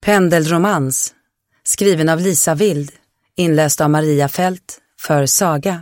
Pendelromans, skriven av Lisa Wild, inläst av Maria Fält för Saga.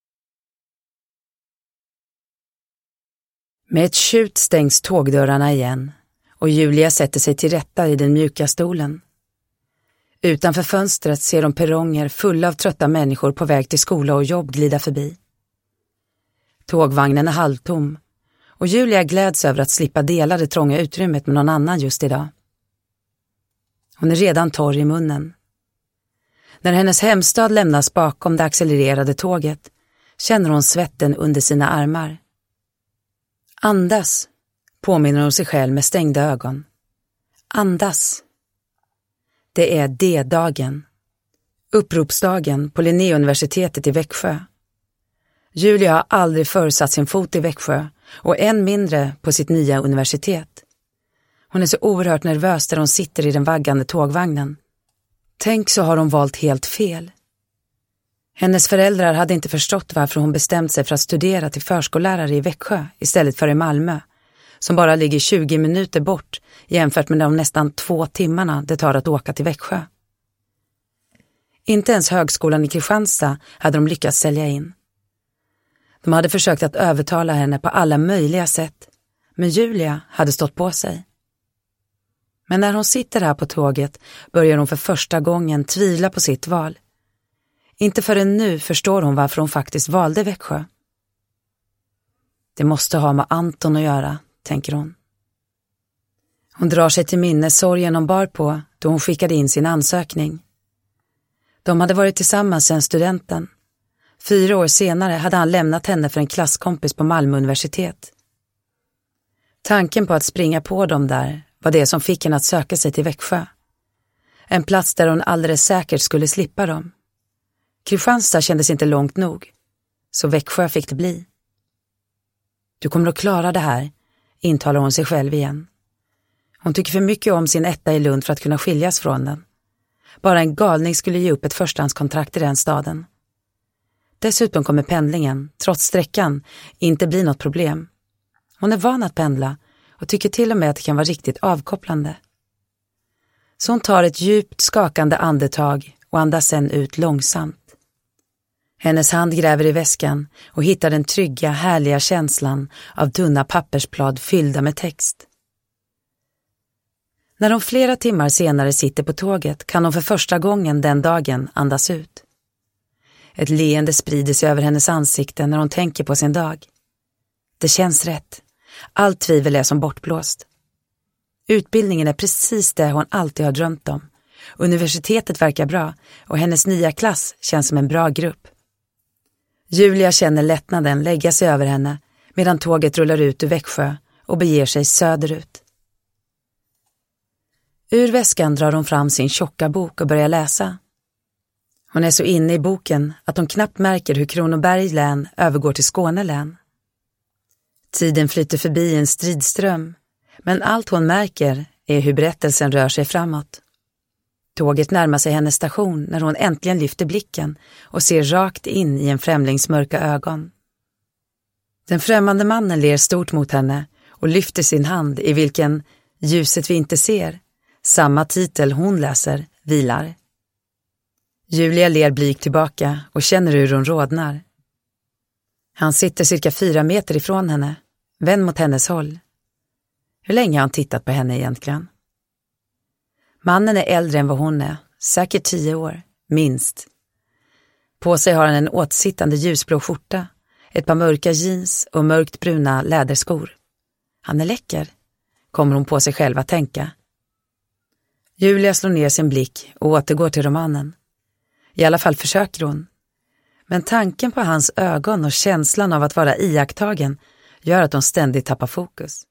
Med ett tjut stängs tågdörrarna igen och Julia sätter sig till rätta i den mjuka stolen. Utanför fönstret ser de perronger fulla av trötta människor på väg till skola och jobb glida förbi. Tågvagnen är halvtom och Julia gläds över att slippa dela det trånga utrymmet med någon annan just idag. Hon är redan torr i munnen. När hennes hemstad lämnas bakom det accelererade tåget känner hon svetten under sina armar. Andas, påminner hon sig själv med stängda ögon. Andas. Det är D-dagen. Uppropsdagen på Linnéuniversitetet i Växjö. Julia har aldrig försatt sin fot i Växjö och än mindre på sitt nya universitet. Hon är så oerhört nervös där hon sitter i den vaggande tågvagnen. Tänk, så har hon valt helt fel. Hennes föräldrar hade inte förstått varför hon bestämt sig för att studera till förskollärare i Växjö istället för i Malmö, som bara ligger 20 minuter bort jämfört med de nästan 2 timmarna det tar att åka till Växjö. Inte ens högskolan i Kristianstad hade de lyckats sälja in. De hade försökt att övertala henne på alla möjliga sätt, men Julia hade stått på sig. Men när hon sitter här på tåget börjar hon för första gången tvivla på sitt val. Inte förrän nu förstår hon varför hon faktiskt valde Växjö. Det måste ha med Anton att göra, tänker hon. Hon drar sig till minne sorgen hon bar på då hon skickade in sin ansökning. De hade varit tillsammans sedan studenten. 4 år senare hade han lämnat henne för en klasskompis på Malmö universitet. Tanken på att springa på dem där var det som fick henne att söka sig till Växjö. En plats där hon alldeles säkert skulle slippa dem. Kristianstad kändes inte långt nog, så Växjö fick det bli. Du kommer att klara det här, intalar hon sig själv igen. Hon tycker för mycket om sin etta i Lund för att kunna skiljas från den. Bara en galning skulle ge upp ett förstahandskontrakt i den staden. Dessutom kommer pendlingen, trots sträckan, inte bli något problem. Hon är van att pendla och tycker till och med att det kan vara riktigt avkopplande. Så hon tar ett djupt skakande andetag och andas sen ut långsamt. Hennes hand gräver i väskan och hittar den trygga, härliga känslan av tunna pappersblad fyllda med text. När hon flera timmar senare sitter på tåget kan hon för första gången den dagen andas ut. Ett leende sprider sig över hennes ansikte när hon tänker på sin dag. Det känns rätt. Allt tvivel är som bortblåst. Utbildningen är precis det hon alltid har drömt om. Universitetet verkar bra och hennes nya klass känns som en bra grupp. Julia känner lättnaden lägga sig över henne medan tåget rullar ut ur Växjö och beger sig söderut. Ur väskan drar hon fram sin tjocka bok och börjar läsa. Hon är så inne i boken att hon knappt märker hur Kronobergs län övergår till Skåne län. Tiden flyter förbi i en stridström, men allt hon märker är hur berättelsen rör sig framåt. Tåget närmar sig hennes station när hon äntligen lyfter blicken och ser rakt in i en främlings mörka ögon. Den främmande mannen ler stort mot henne och lyfter sin hand i vilken ljuset vi inte ser, samma titel hon läser, vilar. Julia ler blygt tillbaka och känner hur hon rodnar. Han sitter cirka 4 meter ifrån henne, vänd mot hennes håll. Hur länge har han tittat på henne egentligen? Mannen är äldre än vad hon är, säkert 10 år, minst. På sig har han en åtsittande ljusblå skjorta, ett par mörka jeans och mörkt bruna läderskor. Han är läcker, kommer hon på sig själv att tänka. Julia slår ner sin blick och återgår till romanen. I alla fall försöker hon. Men tanken på hans ögon och känslan av att vara iakttagen gör att hon ständigt tappar fokus.